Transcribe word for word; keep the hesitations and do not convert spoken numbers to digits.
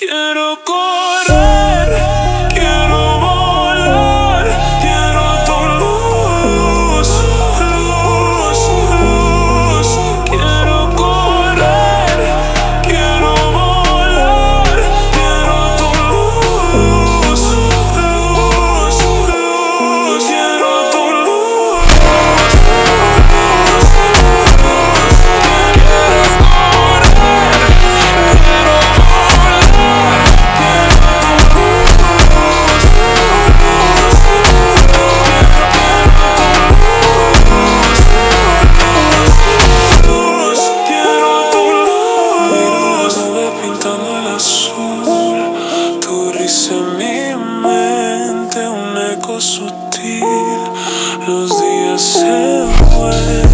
Quiero correr, quiero volar, quiero tu luz, luz, luz. Quiero correr, quiero volar, quiero tu luz, luz, luz. Quiero tu luz. Tu risa en mi mente, un eco sutil. Los días se vuelven